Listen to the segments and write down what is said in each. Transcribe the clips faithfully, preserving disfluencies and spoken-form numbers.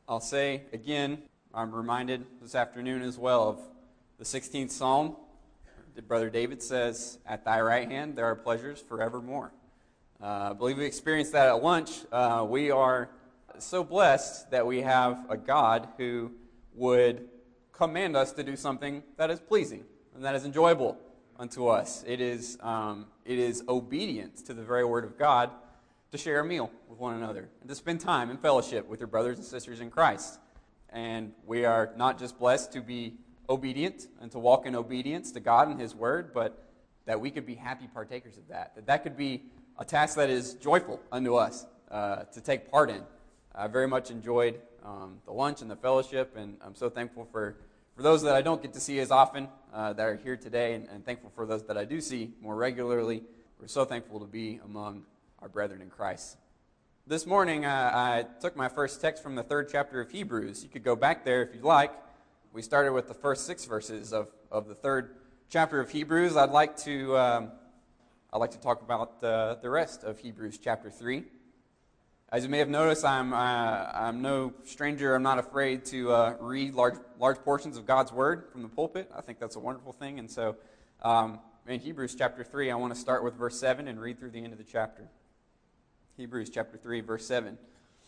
I'll say again, I'm reminded this afternoon as well of the sixteenth Psalm. Brother David says, "At thy right hand there are pleasures forevermore." Uh, I believe we experienced that at lunch. Uh, we are so blessed that we have a God who would command us to do something that is pleasing and that is enjoyable unto us. It is, um, it is obedience to the very word of God to share a meal with one another and to spend time in fellowship with your brothers and sisters in Christ. And we are not just blessed to be obedient and to walk in obedience to God and His Word, but that we could be happy partakers of that. That that could be a task that is joyful unto us uh, to take part in. I very much enjoyed um, the lunch and the fellowship, and I'm so thankful for, for those that I don't get to see as often uh, that are here today, and, and thankful for those that I do see more regularly. We're so thankful to be among our brethren in Christ. This morning, uh, I took my first text from the third chapter of Hebrews. You could go back there if you'd like. We started with the first six verses of, of the third chapter of Hebrews. I'd like to um, I'd like to talk about uh, the rest of Hebrews chapter three. As you may have noticed, I'm uh, I'm no stranger. I'm not afraid to uh, read large large portions of God's Word from the pulpit. I think that's a wonderful thing. And so, um, in Hebrews chapter three, I want to start with verse seven and read through the end of the chapter. Hebrews chapter three, verse seven.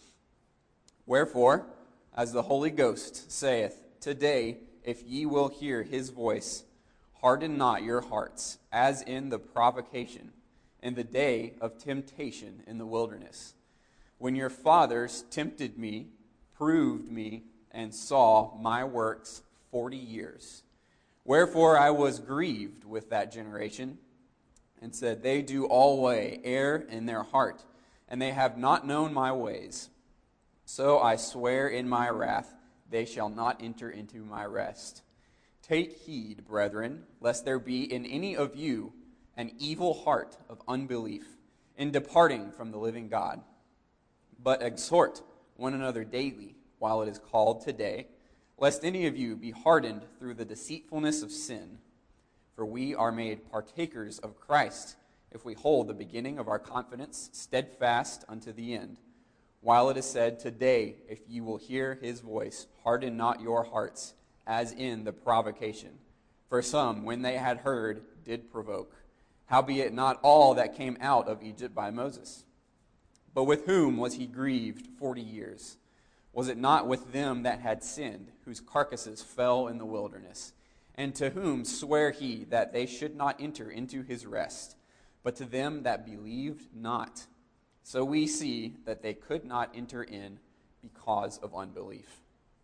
"Wherefore, as the Holy Ghost saith, Today, if ye will hear His voice, harden not your hearts, as in the provocation, in the day of temptation in the wilderness, when your fathers tempted me, proved me, and saw my works forty years. Wherefore I was grieved with that generation, and said, They do alway err in their heart, and they have not known my ways. So I swear in my wrath, they shall not enter into my rest. Take heed, brethren, lest there be in any of you an evil heart of unbelief in departing from the living God. But exhort one another daily, while it is called today, lest any of you be hardened through the deceitfulness of sin. For we are made partakers of Christ, if we hold the beginning of our confidence steadfast unto the end. While it is said, Today, if you will hear His voice, harden not your hearts, as in the provocation. For some, when they had heard, did provoke. Howbeit not all that came out of Egypt by Moses. But with whom was he grieved forty years? Was it not with them that had sinned, whose carcasses fell in the wilderness? And to whom sware he that they should not enter into his rest, but to them that believed not? So we see that they could not enter in because of unbelief."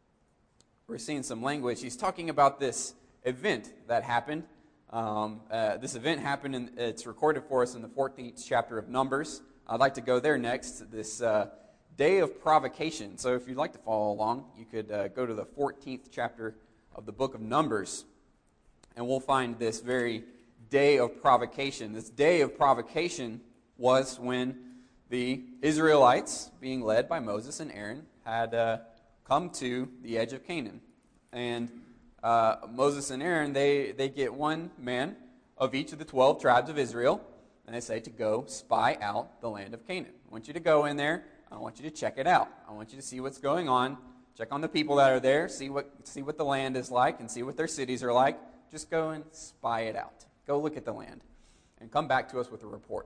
We're seeing some language. He's talking about this event that happened. Um, uh, this event happened, and it's recorded for us in the fourteenth chapter of Numbers. I'd like to go there next, this uh, day of provocation. So if you'd like to follow along, you could uh, go to the fourteenth chapter of the book of Numbers, and we'll find this very day of provocation. This day of provocation was when the Israelites, being led by Moses and Aaron, had uh, come to the edge of Canaan. And uh, Moses and Aaron, they, they get one man of each of the twelve tribes of Israel, and they say to go spy out the land of Canaan. I want you to go in there. I want you to check it out. I want you to see what's going on. Check on the people that are there. See what, see what the land is like and see what their cities are like. Just go and spy it out. Go look at the land and come back to us with a report.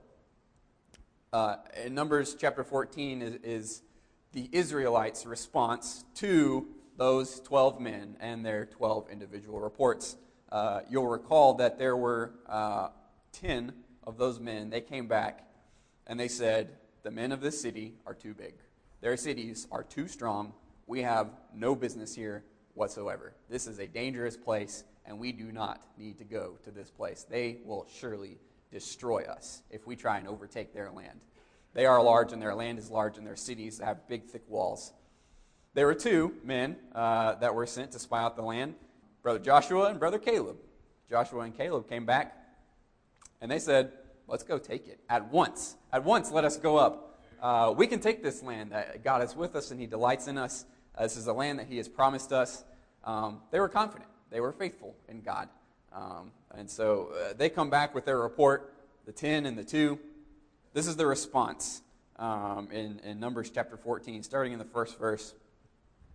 Uh, in Numbers chapter fourteen is, is the Israelites' response to those twelve men and their twelve individual reports. Uh, you'll recall that there were uh, ten of those men. They came back and they said, the men of this city are too big. Their cities are too strong. We have no business here whatsoever. This is a dangerous place, and we do not need to go to this place. They will surely destroy us if we try and overtake their land. They are large, and their land is large, and their cities have big, thick walls. There were two men uh, that were sent to spy out the land, Brother Joshua and Brother Caleb. Joshua and Caleb came back, and they said, let's go take it at once. At once, let us go up. Uh, we can take this land. Uh, God is with us, and He delights in us. Uh, this is a land that He has promised us. Um, they were confident. They were faithful in God. Um, and so uh, they come back with their report, the ten and the two. This is the response um, in, in Numbers chapter fourteen, starting in the first verse.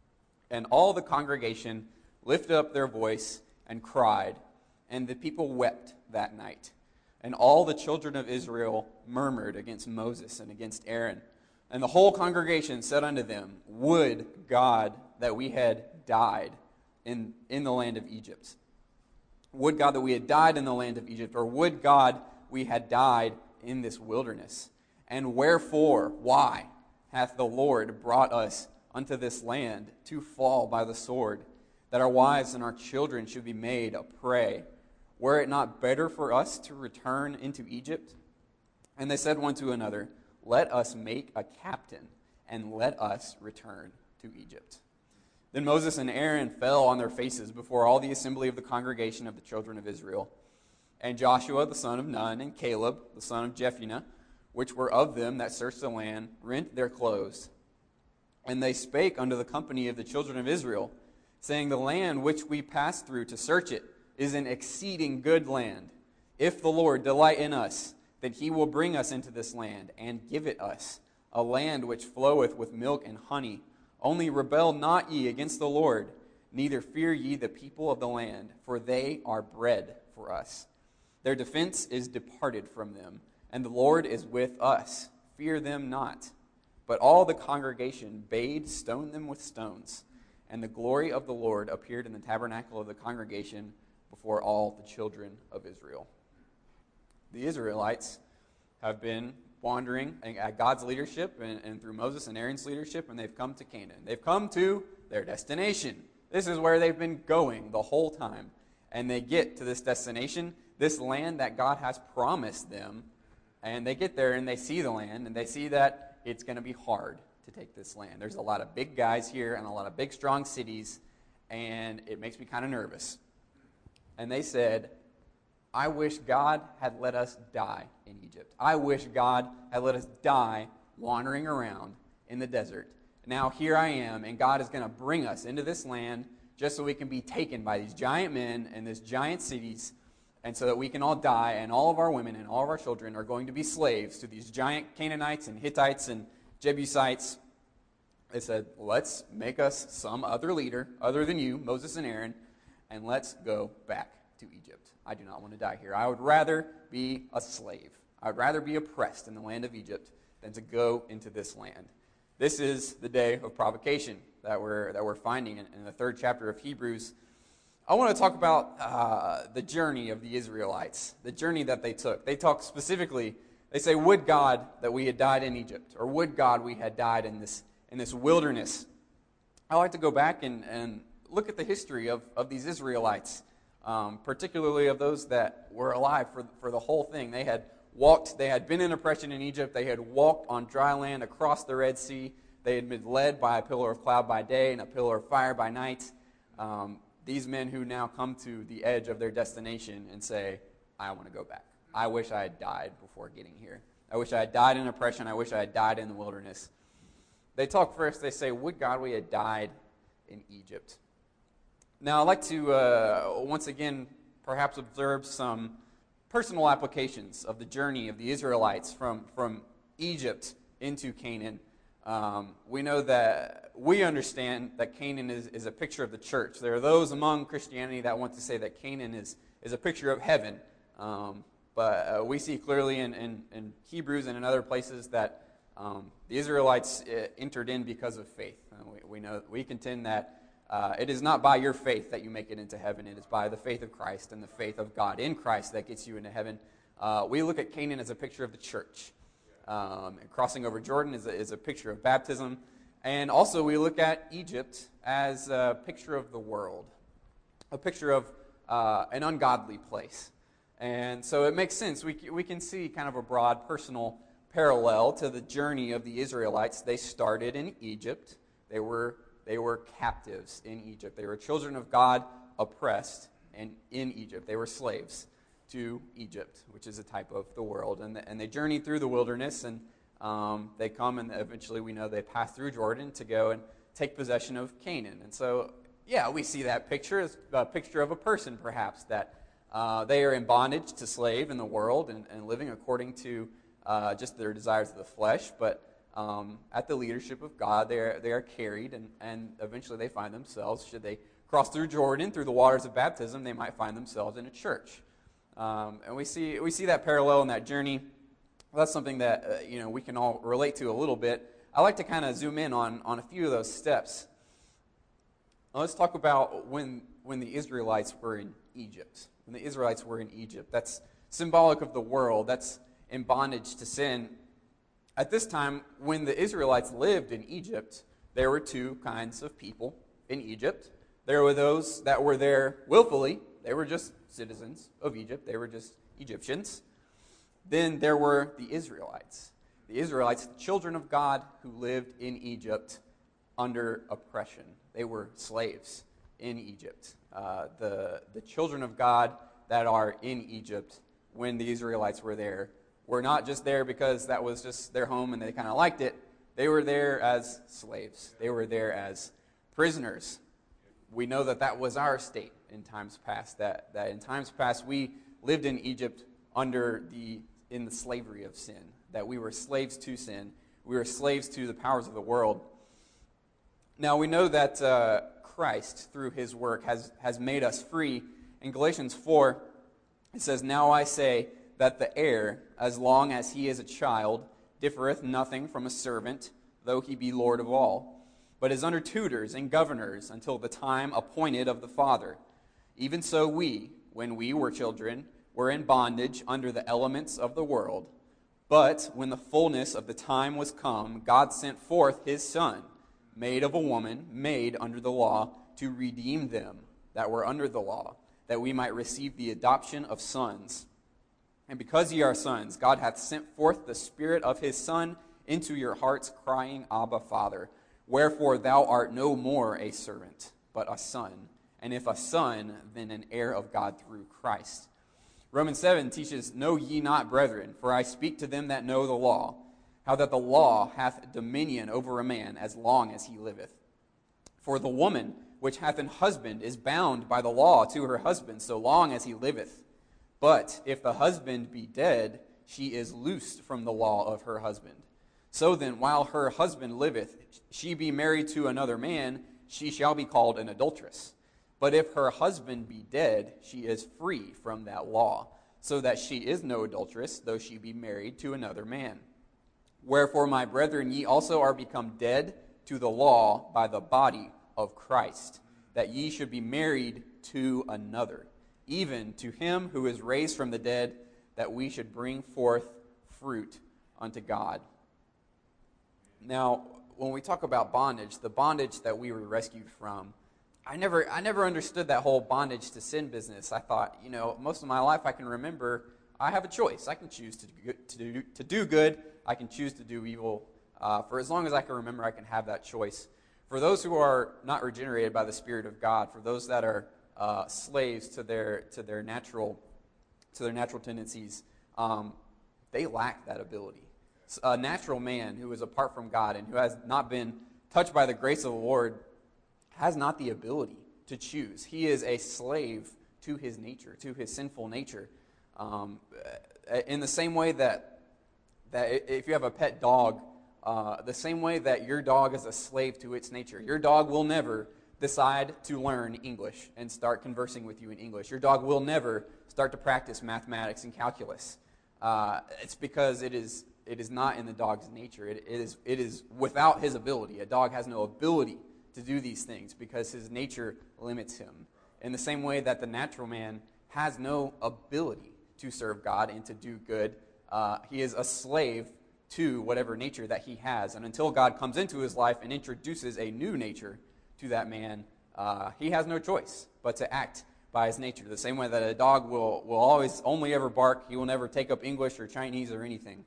And all the congregation lifted up their voice and cried, and the people wept that night. And all the children of Israel murmured against Moses and against Aaron. And the whole congregation said unto them, Would God that we had died in, in the land of Egypt. Would God that we had died in the land of Egypt, or would God we had died in this wilderness? And wherefore, why, hath the Lord brought us unto this land to fall by the sword, that our wives and our children should be made a prey? Were it not better for us to return into Egypt? And they said one to another, Let us make a captain, and let us return to Egypt. Then Moses and Aaron fell on their faces before all the assembly of the congregation of the children of Israel. And Joshua the son of Nun, and Caleb the son of Jephunneh, which were of them that searched the land, rent their clothes. And they spake unto the company of the children of Israel, saying, The land which we passed through to search it is an exceeding good land. If the Lord delight in us, then he will bring us into this land, and give it us, a land which floweth with milk and honey. Only rebel not ye against the Lord, neither fear ye the people of the land, for they are bread for us. Their defense is departed from them, and the Lord is with us. Fear them not. But all the congregation bade stone them with stones. And the glory of the Lord appeared in the tabernacle of the congregation before all the children of Israel. The Israelites have been wandering at God's leadership and, and through Moses and Aaron's leadership, and they've come to Canaan. They've come to their destination. This is where they've been going the whole time. And they get to this destination, this land that God has promised them, and they get there and they see the land, and they see that it's going to be hard to take this land. There's a lot of big guys here and a lot of big, strong cities, and it makes me kind of nervous. And they said, I wish God had let us die in Egypt. I wish God had let us die wandering around in the desert. Now here I am, and God is going to bring us into this land just so we can be taken by these giant men and these giant cities, and so that we can all die, and all of our women and all of our children are going to be slaves to these giant Canaanites and Hittites and Jebusites. They said, let's make us some other leader other than you, Moses and Aaron, and let's go back to Egypt. I do not want to die here. I would rather be a slave. I would rather be oppressed in the land of Egypt than to go into this land. This is the day of provocation that we're that we're finding in, in the third chapter of Hebrews. I want to talk about uh, the journey of the Israelites, the journey that they took. They talk specifically, they say, would God that we had died in Egypt, or would God we had died in this in this wilderness. I like to go back and, and look at the history of, of these Israelites, um, particularly of those that were alive for, for the whole thing. They had walked, they had been in oppression in Egypt, they had walked on dry land across the Red Sea, they had been led by a pillar of cloud by day and a pillar of fire by night. Um, these men who now come to the edge of their destination and say, I want to go back. I wish I had died before getting here. I wish I had died in oppression. I wish I had died in the wilderness. They talk first, they say, would God we had died in Egypt. Now, I'd like to, uh, once again, perhaps observe some personal applications of the journey of the Israelites from, from Egypt into Canaan. Um, we know that, we understand that Canaan is, is a picture of the church. There are those among Christianity that want to say that Canaan is, is a picture of heaven. Um, but uh, we see clearly in, in, in Hebrews and in other places that um, the Israelites uh, entered in because of faith. Uh, we, we know, we contend that Uh, it is not by your faith that you make it into heaven. It is by the faith of Christ and the faith of God in Christ that gets you into heaven. Uh, we look at Canaan as a picture of the church. Um, and crossing over Jordan is a, is a picture of baptism. And also we look at Egypt as a picture of the world, a picture of uh, an ungodly place. And so it makes sense. We, we can see kind of a broad personal parallel to the journey of the Israelites. They started in Egypt. They were They were captives in Egypt. They were children of God, oppressed, and in Egypt. They were slaves to Egypt, which is a type of the world. And, the, and they journeyed through the wilderness, and um, they come, and eventually we know they pass through Jordan to go and take possession of Canaan. And so, yeah, we see that picture as a picture of a person, perhaps, that uh, they are in bondage to slave in the world and, and living according to uh, just their desires of the flesh, but um, at the leadership of God. They are, they are carried, and, and eventually they find themselves, should they cross through Jordan, through the waters of baptism, they might find themselves in a church. Um, and we see we see that parallel in that journey. That's something that uh, you know we can all relate to a little bit. I like to kind of zoom in on, on a few of those steps. Now let's talk about when when the Israelites were in Egypt. When the Israelites were in Egypt, that's symbolic of the world. That's in bondage to sin. At this time, when the Israelites lived in Egypt, there were two kinds of people in Egypt. There were those that were there willfully. They were just citizens of Egypt. They were just Egyptians. Then there were the Israelites. The Israelites, the children of God who lived in Egypt under oppression. They were slaves in Egypt. Uh, the, the children of God that are in Egypt when the Israelites were there were not just there because that was just their home and they kind of liked it. They were there as slaves. They were there as prisoners. We know that that was our state in times past, that, that in times past we lived in Egypt under the in the slavery of sin, that we were slaves to sin. We were slaves to the powers of the world. Now we know that uh, Christ, through his work, has, has made us free. In Galatians four, it says, "Now I say that the heir, as long as he is a child, differeth nothing from a servant, though he be Lord of all, but is under tutors and governors until the time appointed of the Father. Even so we, when we were children, were in bondage under the elements of the world. But when the fullness of the time was come, God sent forth his Son, made of a woman, made under the law, to redeem them that were under the law, that we might receive the adoption of sons. And because ye are sons, God hath sent forth the Spirit of his Son into your hearts, crying, Abba, Father. Wherefore thou art no more a servant, but a son. And if a son, then an heir of God through Christ." Romans seven teaches, "Know ye not, brethren, for I speak to them that know the law, how that the law hath dominion over a man as long as he liveth. For the woman which hath an husband is bound by the law to her husband so long as he liveth. But if the husband be dead, she is loosed from the law of her husband. So then, while her husband liveth, she be married to another man, she shall be called an adulteress. But if her husband be dead, she is free from that law, so that she is no adulteress, though she be married to another man. Wherefore, my brethren, ye also are become dead to the law by the body of Christ, that ye should be married to another, even to him who is raised from the dead, that we should bring forth fruit unto God." Now, when we talk about bondage, the bondage that we were rescued from, I never I never understood that whole bondage to sin business. I thought, you know, most of my life I can remember I have a choice. I can choose to do, to do, to do good. I can choose to do evil. Uh, for as long as I can remember, I can have that choice. For those who are not regenerated by the Spirit of God, for those that are uh, slaves to their to their natural to their natural tendencies, um, they lack that ability. A natural man who is apart from God and who has not been touched by the grace of the Lord has not the ability to choose. He is a slave to his nature, to his sinful nature. Um, in the same way that, that if you have a pet dog, uh, the same way that your dog is a slave to its nature. Your dog will never decide to learn English and start conversing with you in English. Your dog will never start to practice mathematics and calculus. Uh, it's because it is it is not in the dog's nature. It, it is it is without his ability. A dog has no ability to do these things because his nature limits him. In the same way that the natural man has no ability to serve God and to do good, uh, he is a slave to whatever nature that he has. And until God comes into his life and introduces a new nature to that man, uh, he has no choice but to act by his nature. The same way that a dog will, will always only ever bark, he will never take up English or Chinese or anything.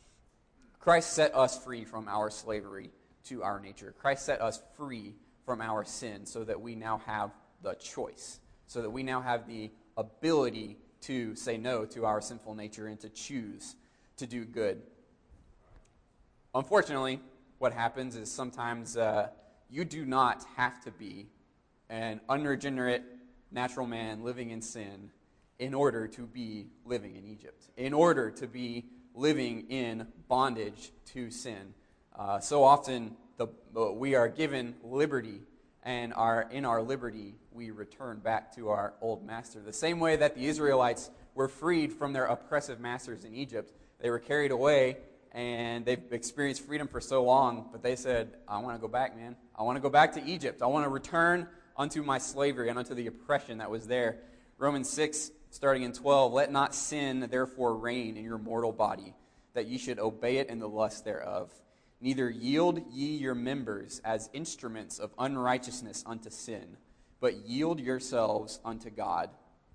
Christ set us free from our slavery to our nature. Christ set us free from our sin so that we now have the choice, so that we now have the ability to say no to our sinful nature and to choose to do good. Unfortunately, what happens is sometimes uh, you do not have to be an unregenerate natural man living in sin in order to be living in Egypt, in order to be living in bondage to sin. Uh, so often the, we are given liberty, and our, in our liberty we return back to our old master. The same way that the Israelites were freed from their oppressive masters in Egypt. They were carried away, and they've experienced freedom for so long, but they said, I want to go back, man. I want to go back to Egypt. I want to return unto my slavery and unto the oppression that was there. Romans six, starting in twelve, let not sin therefore reign in your mortal body, that ye should obey it in the lust thereof. Neither yield ye your members as instruments of unrighteousness unto sin, but yield yourselves unto God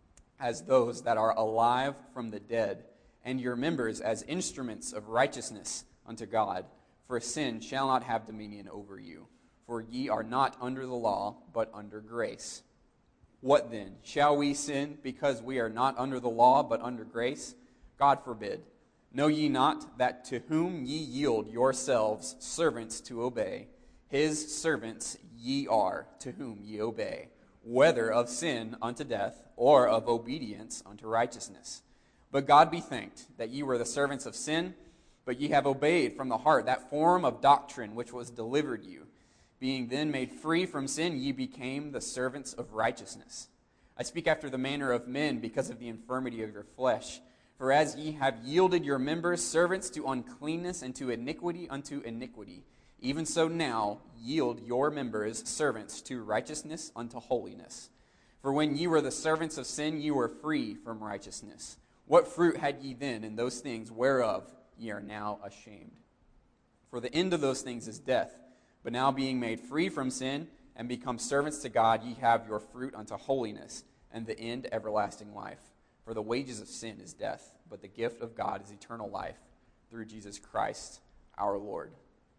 as those that are alive from the dead, and your members as instruments of righteousness unto God. For sin shall not have dominion over you. For ye are not under the law, but under grace. What then? Shall we sin because we are not under the law, but under grace? God forbid. Know ye not that to whom ye yield yourselves servants to obey, his servants ye are to whom ye obey, whether of sin unto death, or of obedience unto righteousness? But God be thanked that ye were the servants of sin, but ye have obeyed from the heart that form of doctrine which was delivered you. Being then made free from sin, ye became the servants of righteousness. I speak after the manner of men because of the infirmity of your flesh. For as ye have yielded your members servants to uncleanness and to iniquity unto iniquity, even so now yield your members servants to righteousness unto holiness. For when ye were the servants of sin, ye were free from righteousness. What fruit had ye then in those things whereof ye are now ashamed? For the end of those things is death. But now being made free from sin and become servants to God, ye have your fruit unto holiness, and the end everlasting life. For the wages of sin is death, but the gift of God is eternal life through Jesus Christ our Lord.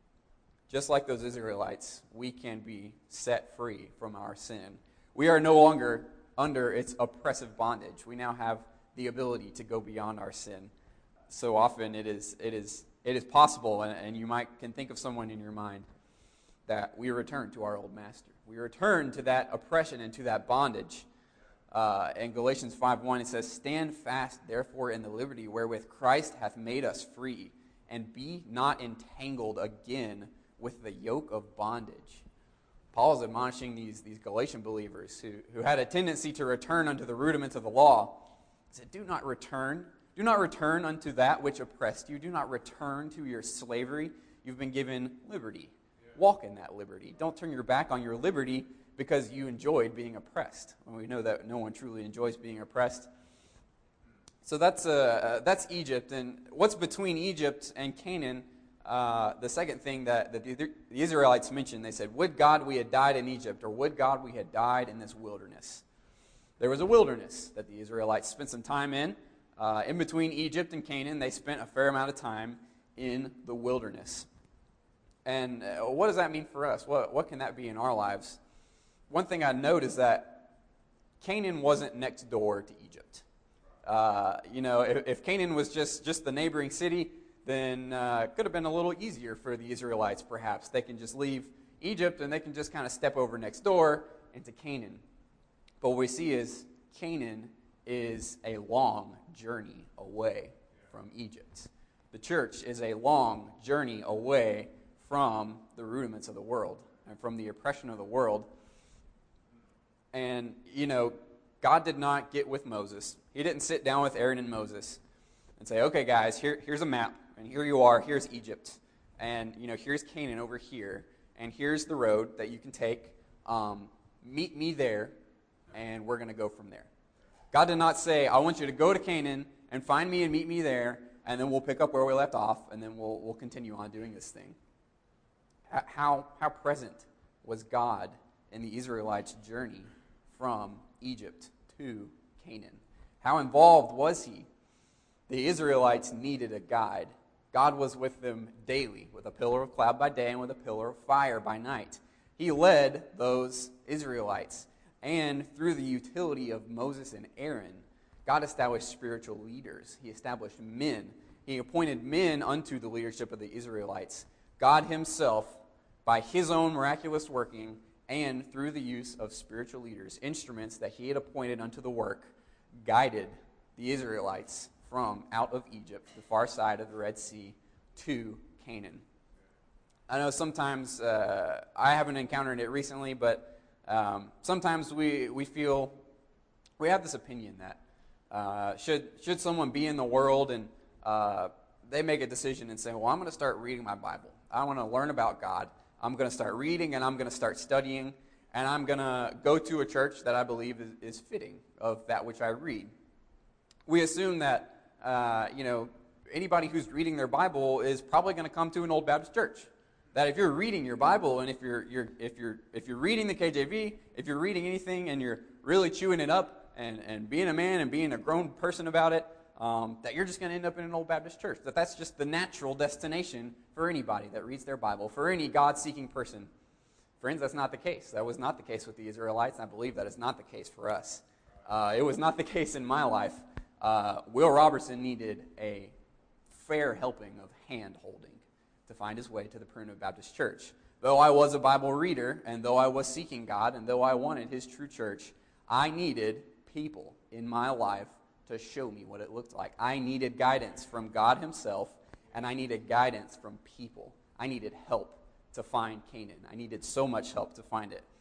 Just like those Israelites, we can be set free from our sin. We are no longer under its oppressive bondage. We now have the ability to go beyond our sin. So often it is it is it is possible, and, and you might can think of someone in your mind, that we return to our old master. We return to that oppression and to that bondage. Uh, in Galatians five one, it says, stand fast, therefore, in the liberty wherewith Christ hath made us free, and be not entangled again with the yoke of bondage. Paul is admonishing these, these Galatian believers who, who had a tendency to return unto the rudiments of the law. He said, do not return. Do not return unto that which oppressed you. Do not return to your slavery. You've been given liberty. Walk in that liberty. Don't turn your back on your liberty because you enjoyed being oppressed. And we know that no one truly enjoys being oppressed. So that's uh, that's Egypt. And what's between Egypt and Canaan, uh, the second thing that, that the, the Israelites mentioned, they said, would God we had died in Egypt, or would God we had died in this wilderness? There was a wilderness that the Israelites spent some time in. Uh, in between Egypt and Canaan, they spent a fair amount of time in the wilderness. And uh, what does that mean for us? What, what can that be in our lives? One thing I note is that Canaan wasn't next door to Egypt. Uh, you know, if, if Canaan was just, just the neighboring city, then uh, it could have been a little easier for the Israelites, perhaps. They can just leave Egypt and they can just kind of step over next door into Canaan. But what we see is Canaan is a long journey away from Egypt. The church is a long journey away from the rudiments of the world and from the oppression of the world. And, you know, God did not get with Moses. He didn't sit down with Aaron and Moses and say, okay, guys, here, here's a map, and here you are, here's Egypt, and, you know, here's Canaan over here, and here's the road that you can take. Um, meet me there, and we're going to go from there. God did not say, I want you to go to Canaan and find me and meet me there, and then we'll pick up where we left off, and then we'll we'll continue on doing this thing. How, how present was God in the Israelites' journey from Egypt to Canaan? How involved was he? The Israelites needed a guide. God was with them daily, with a pillar of cloud by day and with a pillar of fire by night. He led those Israelites. And through the utility of Moses and Aaron, God established spiritual leaders. He established men. He appointed men unto the leadership of the Israelites. God himself, by his own miraculous working, and through the use of spiritual leaders, instruments that he had appointed unto the work, guided the Israelites from out of Egypt, the far side of the Red Sea, to Canaan. I know sometimes, uh, I haven't encountered it recently, but um, sometimes we, we feel, we have this opinion that uh, should should someone be in the world and uh, they make a decision and say, well, I'm going to start reading my Bible. I want to learn about God. I'm going to start reading and I'm going to start studying, and I'm going to go to a church that I believe is, is fitting of that which I read. We assume that, uh, you know, anybody who's reading their Bible is probably going to come to an Old Baptist church. That if you're reading your Bible and if you're you're if you're if you're reading the K J V, if you're reading anything and you're really chewing it up and, and being a man and being a grown person about it, um, that you're just going to end up in an Old Baptist church. That that's just the natural destination for anybody that reads their Bible, for any God-seeking person. Friends, that's not the case. That was not the case with the Israelites, and I believe that is not the case for us. Uh, it was not the case in my life. Uh, Will Robertson needed a fair helping of hand-holding to find his way to the Primitive Baptist Church. Though I was a Bible reader, and though I was seeking God, and though I wanted his true church, I needed people in my life to show me what it looked like. I needed guidance from God himself, and I needed guidance from people. I needed help to find Canaan. I needed so much help to find it.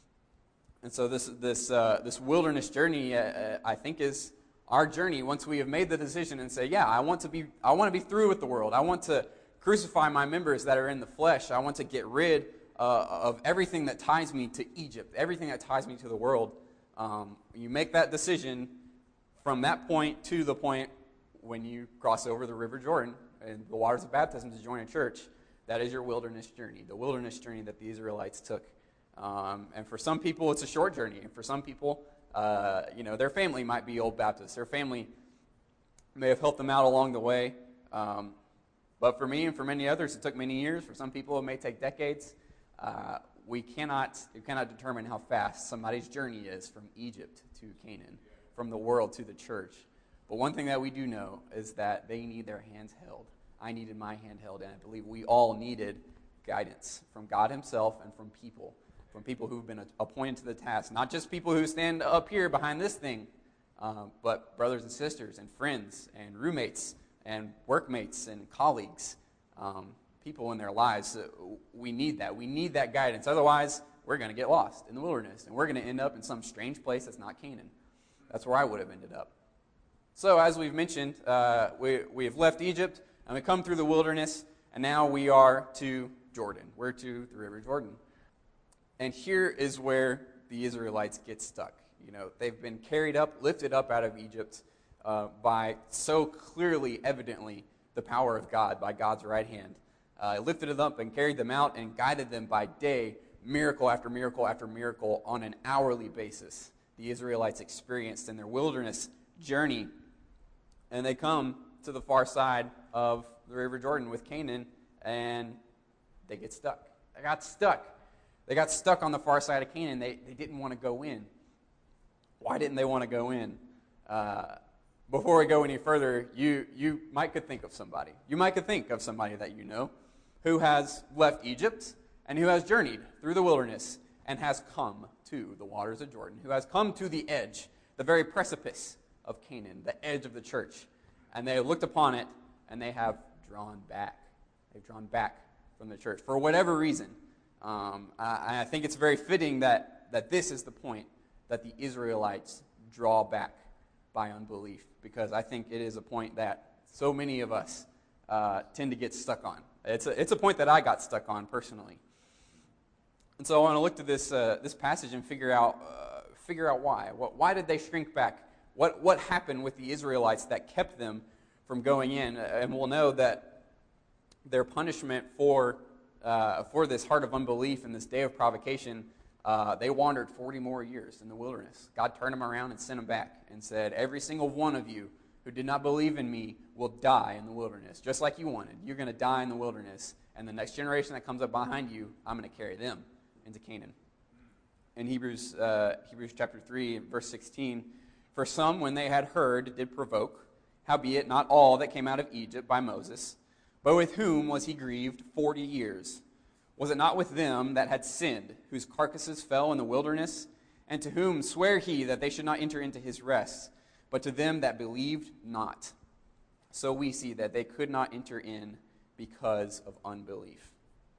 And so this this uh, this wilderness journey, uh, I think, is our journey once we have made the decision and say, yeah, I want to be I want to be through with the world. I want to crucify my members that are in the flesh. I want to get rid uh, of everything that ties me to Egypt, everything that ties me to the world. Um, you make that decision from that point to the point when you cross over the River Jordan and the waters of baptism to join a church. That is your wilderness journey, the wilderness journey that the Israelites took. Um, and for some people, it's a short journey. And for some people, uh, you know, their family might be Old Baptists. Their family may have helped them out along the way. Um, but for me and for many others, it took many years. For some people, it may take decades. Uh, we cannot we cannot determine how fast somebody's journey is from Egypt to Canaan, from the world to the church. But one thing that we do know is that they need their hands held. I needed my hand held, and I believe we all needed guidance from God himself and from people, from people who've been appointed to the task. Not just people who stand up here behind this thing, um, but brothers and sisters and friends and roommates and workmates and colleagues, um, people in their lives. Uh, we need that. We need that guidance. Otherwise, we're going to get lost in the wilderness, and we're going to end up in some strange place that's not Canaan. That's where I would have ended up. So as we've mentioned, uh, we, we have left Egypt, and we come through the wilderness, and now we are to Jordan. We're to the River Jordan. And here is where the Israelites get stuck. You know, they've been carried up, lifted up out of Egypt uh, by so clearly, evidently, the power of God, by God's right hand. Uh, lifted them up and carried them out and guided them by day, miracle after miracle after miracle on an hourly basis. The Israelites experienced in their wilderness journey. And they come to the far side of the River Jordan with Canaan, and they get stuck. They got stuck. They got stuck on the far side of Canaan. They, they didn't want to go in. Why didn't they want to go in? Uh, before we go any further, you you might could think of somebody. You might could think of somebody that you know who has left Egypt and who has journeyed through the wilderness and has come to the waters of Jordan, who has come to the edge, the very precipice of Canaan, the edge of the church. And they have looked upon it, and they have drawn back. They've drawn back from the church for whatever reason. Um, I, I think it's very fitting that, that this is the point that the Israelites draw back by unbelief, because I think it is a point that so many of us uh, tend to get stuck on. It's a, it's a point that I got stuck on personally. And so I want to look to this uh, this passage and figure out uh, figure out why. What, why did they shrink back? What what happened with the Israelites that kept them from going in? And we'll know that their punishment for uh, for this heart of unbelief and this day of provocation, uh, they wandered forty more years in the wilderness. God turned them around and sent them back and said, every single one of you who did not believe in me will die in the wilderness, just like you wanted. You're going to die in the wilderness, and the next generation that comes up behind you, I'm going to carry them into Canaan. In Hebrews uh, Hebrews chapter three, verse sixteen, for some, when they had heard, did provoke, howbeit not all that came out of Egypt by Moses, but with whom was he grieved forty years? Was it not with them that had sinned, whose carcasses fell in the wilderness? And to whom sware he that they should not enter into his rest, but to them that believed not? So we see that they could not enter in because of unbelief.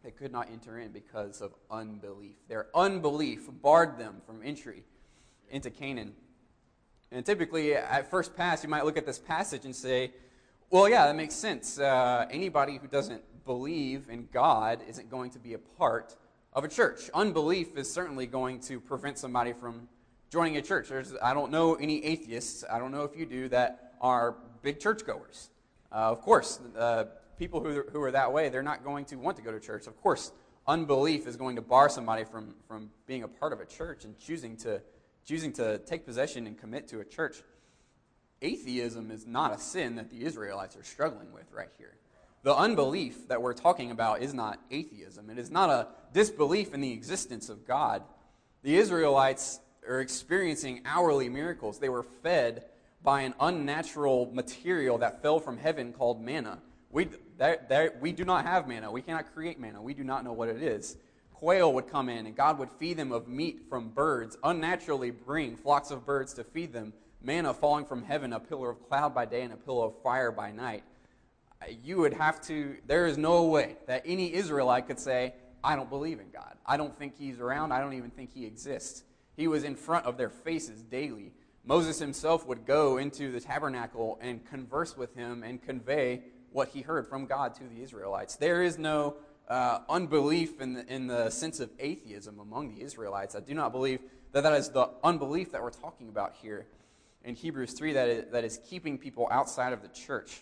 They could not enter in because of unbelief. Their unbelief barred them from entry into Canaan. And typically, at first pass, you might look at this passage and say, well, yeah, that makes sense. Uh, anybody who doesn't believe in God isn't going to be a part of a church. Unbelief is certainly going to prevent somebody from joining a church. There's, I don't know any atheists, I don't know if you do, that are big churchgoers. Uh, of course, uh, people who, who are that way, they're not going to want to go to church. Of course, unbelief is going to bar somebody from, from being a part of a church and choosing to choosing to take possession and commit to a church. Atheism is not a sin that the Israelites are struggling with right here. The unbelief that we're talking about is not atheism. It is not a disbelief in the existence of God. The Israelites are experiencing hourly miracles. They were fed by an unnatural material that fell from heaven called manna. We, that, that, we do not have manna. We cannot create manna. We do not know what it is. Quail would come in, and God would feed them of meat from birds, unnaturally bring flocks of birds to feed them, manna falling from heaven, a pillar of cloud by day and a pillar of fire by night. You would have to, there is no way that any Israelite could say, I don't believe in God. I don't think he's around. I don't even think he exists. He was in front of their faces daily. Moses himself would go into the tabernacle and converse with him and convey what he heard from God to the Israelites. There is no uh, unbelief in the, in the sense of atheism among the Israelites. I do not believe that that is the unbelief that we're talking about here in Hebrews three that is, that is keeping people outside of the church.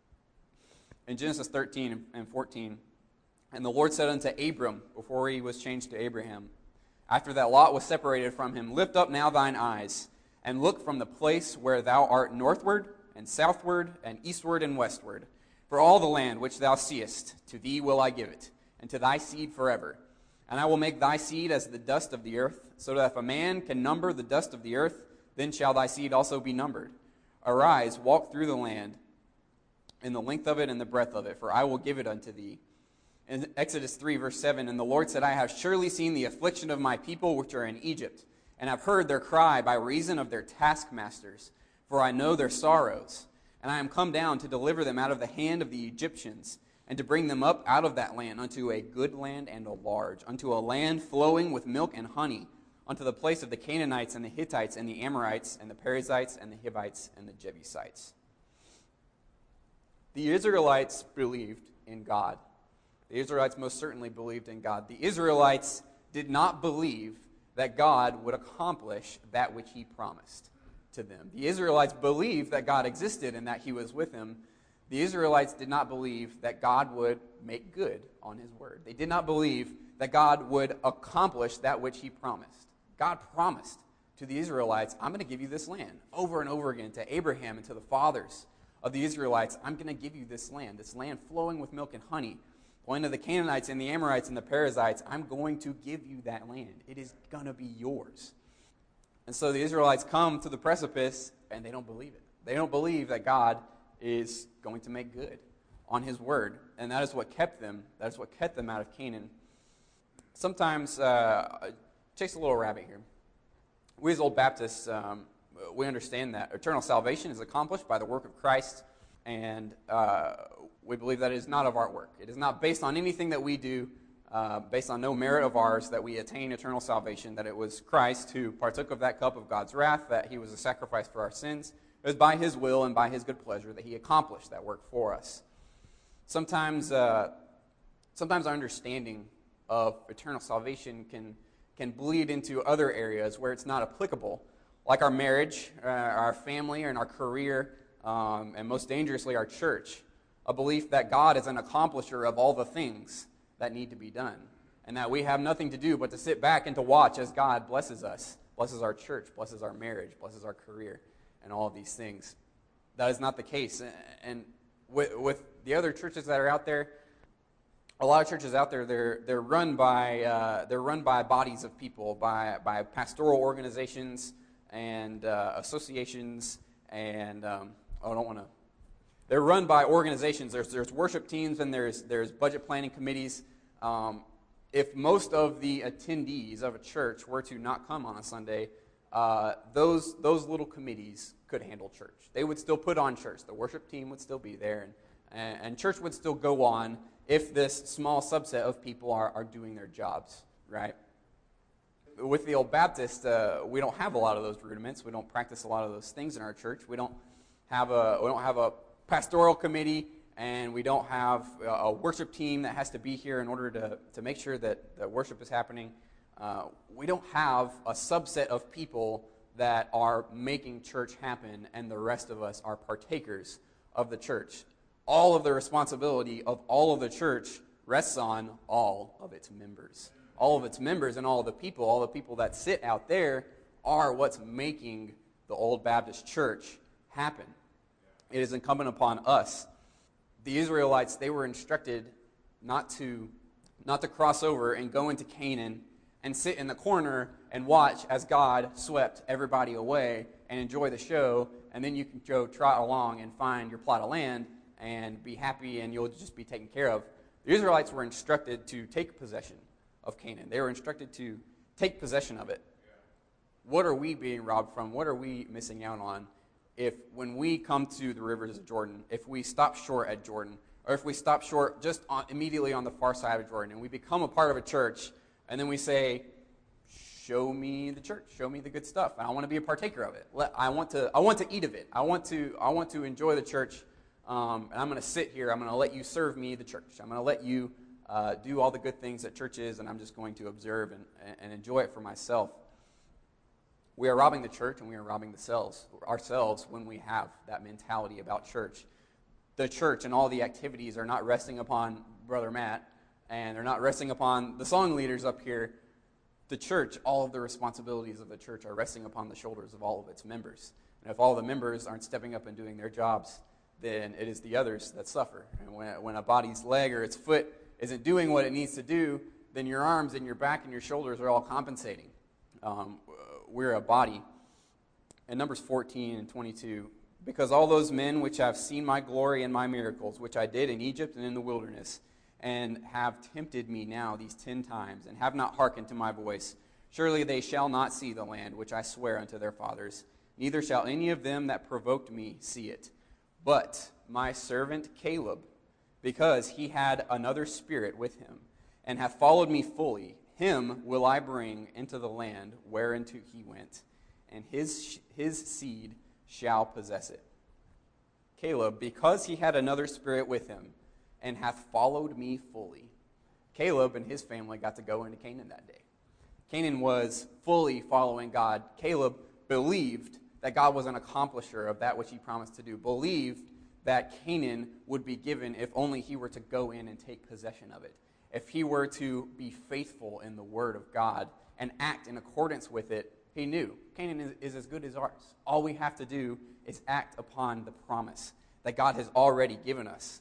In Genesis thirteen and fourteen, and the Lord said unto Abram, before he was changed to Abraham, after that Lot was separated from him, lift up now thine eyes, and look from the place where thou art northward, and southward, and eastward, and westward. For all the land which thou seest, to thee will I give it, and to thy seed forever. And I will make thy seed as the dust of the earth, so that if a man can number the dust of the earth, then shall thy seed also be numbered. Arise, walk through the land, in the length of it and the breadth of it, for I will give it unto thee. In Exodus three, verse seven, and the Lord said, I have surely seen the affliction of my people which are in Egypt, and have heard their cry by reason of their taskmasters, for I know their sorrows. And I am come down to deliver them out of the hand of the Egyptians, and to bring them up out of that land unto a good land and a large, unto a land flowing with milk and honey, unto the place of the Canaanites and the Hittites and the Amorites and the Perizzites and the Hivites and the Jebusites. The Israelites believed in God. The Israelites most certainly believed in God. The Israelites did not believe that God would accomplish that which he promised to them. The Israelites believed that God existed and that he was with them. The Israelites did not believe that God would make good on his word. They did not believe that God would accomplish that which he promised. God promised to the Israelites, I'm going to give you this land over and over again, to Abraham and to the fathers of the Israelites. I'm going to give you this land, this land flowing with milk and honey. The land of the Canaanites and the Amorites and the Perizzites, I'm going to give you that land. It is going to be yours. And so the Israelites come to the precipice, and they don't believe it. They don't believe that God is going to make good on his word. And that is what kept them. That is what kept them out of Canaan. Sometimes, uh, chase a little rabbit here. We as Old Baptists, um, we understand that eternal salvation is accomplished by the work of Christ, and uh, we believe that it is not of our work. It is not based on anything that we do, uh, based on no merit of ours, that we attain eternal salvation, that it was Christ who partook of that cup of God's wrath, that he was a sacrifice for our sins. It was by his will and by his good pleasure that he accomplished that work for us. Sometimes, uh, sometimes our understanding of eternal salvation can, can bleed into other areas where it's not applicable, like our marriage, uh, our family, and our career, um, and most dangerously, our church. A belief that God is an accomplisher of all the things that need to be done, and that we have nothing to do but to sit back and to watch as God blesses us, blesses our church, blesses our marriage, blesses our career, and all of these things. That is not the case. And with, with the other churches that are out there, a lot of churches out there, they're they're run by uh, they're run by bodies of people, by by pastoral organizations and uh, associations, and um, oh, I don't want to. They're run by organizations. There's there's worship teams and there's there's budget planning committees. Um, if most of the attendees of a church were to not come on a Sunday, uh, those those little committees could handle church. They would still put on church. The worship team would still be there, and and, and church would still go on if this small subset of people are, are doing their jobs, right? With the Old Baptist, uh, we don't have a lot of those rudiments. We don't practice a lot of those things in our church. We don't have a we don't have a pastoral committee, and we don't have a worship team that has to be here in order to, to make sure that the worship is happening. Uh, we don't have a subset of people that are making church happen, and the rest of us are partakers of the church. All of the responsibility of all of the church rests on all of its members. All of its members and all of the people, all the people that sit out there are what's making the Old Baptist church happen. It is incumbent upon us. The Israelites, they were instructed not to, not to cross over and go into Canaan and sit in the corner and watch as God swept everybody away and enjoy the show, and then you can go trot along and find your plot of land and be happy and you'll just be taken care of. The Israelites were instructed to take possession of Canaan. They were instructed to take possession of it. What are we being robbed from? What are we missing out on if when we come to the rivers of Jordan, if we stop short at Jordan, or if we stop short just on, immediately on the far side of Jordan, and we become a part of a church, and then we say, show me the church, show me the good stuff. I want to be a partaker of it. Let, I want to I want to eat of it. I want to I want to enjoy the church, um, and I'm going to sit here. I'm going to let you serve me, the church. I'm going to let you Uh, do all the good things that church is, and I'm just going to observe and, and enjoy it for myself. We are robbing the church, and we are robbing the selves, ourselves when we have that mentality about church. The church and all the activities are not resting upon Brother Matt, and they're not resting upon the song leaders up here. The church, all of the responsibilities of the church are resting upon the shoulders of all of its members. And if all the members aren't stepping up and doing their jobs, then it is the others that suffer. And when, when a body's leg or its foot isn't doing what it needs to do, then your arms and your back and your shoulders are all compensating. Um, we're a body. In Numbers fourteen and twenty-two, because all those men which have seen my glory and my miracles, which I did in Egypt and in the wilderness, and have tempted me now these ten times, and have not hearkened to my voice, surely they shall not see the land which I swear unto their fathers, neither shall any of them that provoked me see it. But my servant Caleb, because he had another spirit with him, and hath followed me fully, him will I bring into the land whereinto he went, and his his seed shall possess it. Caleb, because he had another spirit with him, and hath followed me fully. Caleb and his family got to go into Canaan that day. Canaan was fully following God. Caleb believed that God was an accomplisher of that which he promised to do, believed that Canaan would be given if only he were to go in and take possession of it. If he were to be faithful in the word of God and act in accordance with it, he knew Canaan is, is as good as ours. All we have to do is act upon the promise that God has already given us.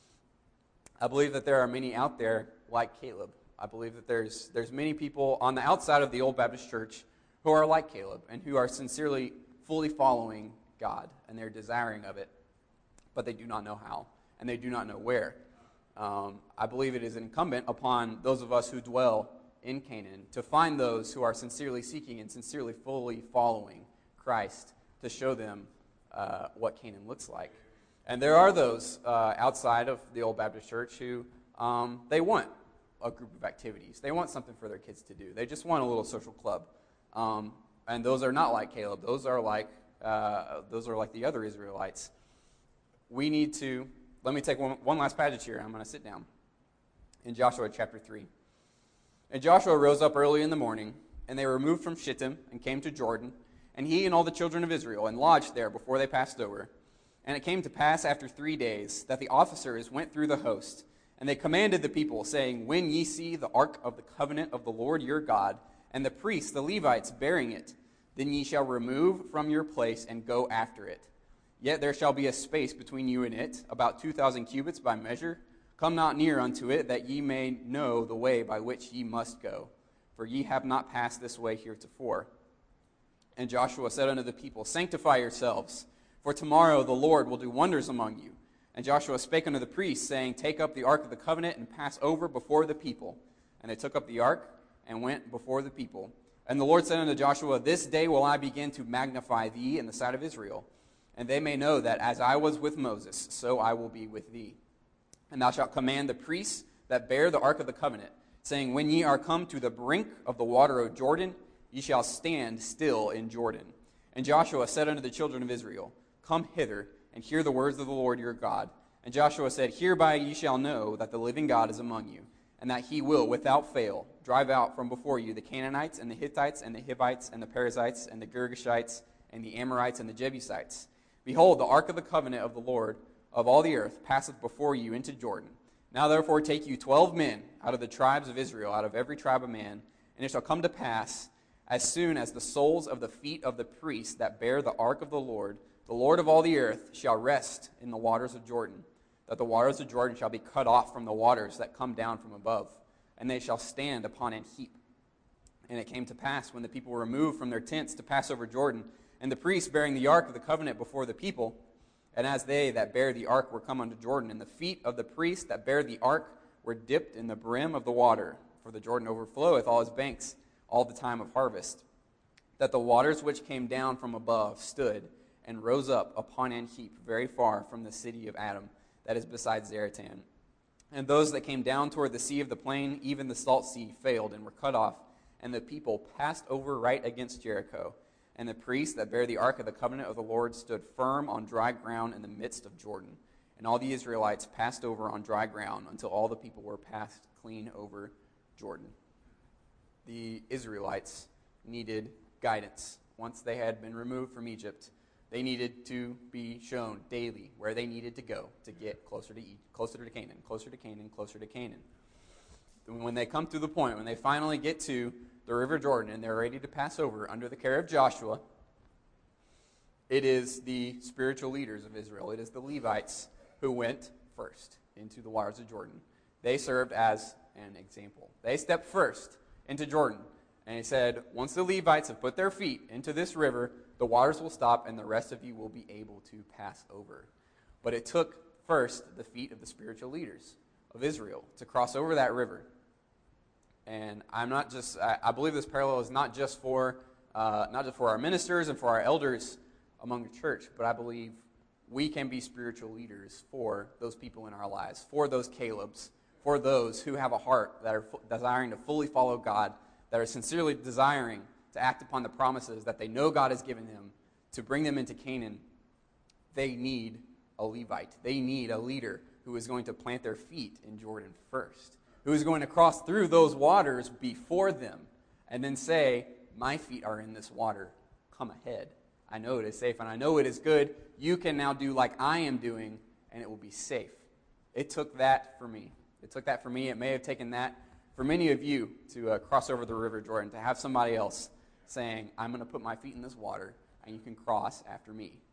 I believe that there are many out there like Caleb. I believe that there's there's many people on the outside of the Old Baptist Church who are like Caleb and who are sincerely, fully following God, and they're desiring of it, but they do not know how, and they do not know where. Um, I believe it is incumbent upon those of us who dwell in Canaan to find those who are sincerely seeking and sincerely fully following Christ to show them uh, what Canaan looks like. And there are those uh, outside of the Old Baptist Church who um, they want a group of activities. They want something for their kids to do. They just want a little social club. Um, and those are not like Caleb. Those are like uh, those are like the other Israelites. We need to, let me take one, one last passage here. I'm going to sit down. In Joshua chapter three. And Joshua rose up early in the morning, and they removed from Shittim and came to Jordan, and he and all the children of Israel, and lodged there before they passed over. And it came to pass after three days that the officers went through the host, and they commanded the people, saying, When ye see the ark of the covenant of the Lord your God, and the priests, the Levites, bearing it, then ye shall remove from your place and go after it. Yet there shall be a space between you and it, about two thousand cubits by measure. Come not near unto it, that ye may know the way by which ye must go. For ye have not passed this way heretofore. And Joshua said unto the people, Sanctify yourselves, for tomorrow the Lord will do wonders among you. And Joshua spake unto the priests, saying, Take up the ark of the covenant, and pass over before the people. And they took up the ark, and went before the people. And the Lord said unto Joshua, This day will I begin to magnify thee in the sight of Israel, and they may know that as I was with Moses, so I will be with thee. And thou shalt command the priests that bear the ark of the covenant, saying, When ye are come to the brink of the water of Jordan, ye shall stand still in Jordan. And Joshua said unto the children of Israel, Come hither, and hear the words of the Lord your God. And Joshua said, Hereby ye shall know that the living God is among you, and that he will, without fail, drive out from before you the Canaanites, and the Hittites, and the Hivites, and the Perizzites, and the Girgashites, and the Amorites, and the Jebusites. Behold, the ark of the covenant of the Lord of all the earth passeth before you into Jordan. Now therefore take you twelve men out of the tribes of Israel, out of every tribe of man, and it shall come to pass, as soon as the soles of the feet of the priests that bear the ark of the Lord, the Lord of all the earth, shall rest in the waters of Jordan, that the waters of Jordan shall be cut off from the waters that come down from above, and they shall stand upon an heap. And it came to pass, when the people were removed from their tents to pass over Jordan, and the priests bearing the ark of the covenant before the people, and as they that bear the ark were come unto Jordan, and the feet of the priests that bear the ark were dipped in the brim of the water, for the Jordan overfloweth all his banks all the time of harvest, that the waters which came down from above stood and rose up upon an heap very far from the city of Adam, that is beside Zaratan. And those that came down toward the sea of the plain, even the salt sea, failed and were cut off, and the people passed over right against Jericho. And the priests that bear the ark of the covenant of the Lord stood firm on dry ground in the midst of Jordan. And all the Israelites passed over on dry ground until all the people were passed clean over Jordan. The Israelites needed guidance. Once they had been removed from Egypt, they needed to be shown daily where they needed to go to get closer to E- closer to Canaan, closer to Canaan, closer to Canaan. When they come to the point, when they finally get to the river Jordan and they're ready to pass over under the care of Joshua, it is the spiritual leaders of Israel, it is the Levites who went first into the waters of Jordan. They served as an example. They stepped first into Jordan, and he said, once the Levites have put their feet into this river, the waters will stop and the rest of you will be able to pass over. But it took first the feet of the spiritual leaders of Israel to cross over that river. And I'm not just, I, I believe this parallel is not just for, uh, not just for our ministers and for our elders among the church, but I believe we can be spiritual leaders for those people in our lives, for those Calebs, for those who have a heart that are desiring to fully follow God, that are sincerely desiring to act upon the promises that they know God has given them to bring them into Canaan. They need a Levite. They need a leader who is going to plant their feet in Jordan first, who is going to cross through those waters before them and then say, my feet are in this water, come ahead. I know it is safe and I know it is good. You can now do like I am doing and it will be safe. It took that for me. It took that for me. It may have taken that for many of you to uh, cross over the river Jordan, to have somebody else saying, I'm going to put my feet in this water and you can cross after me.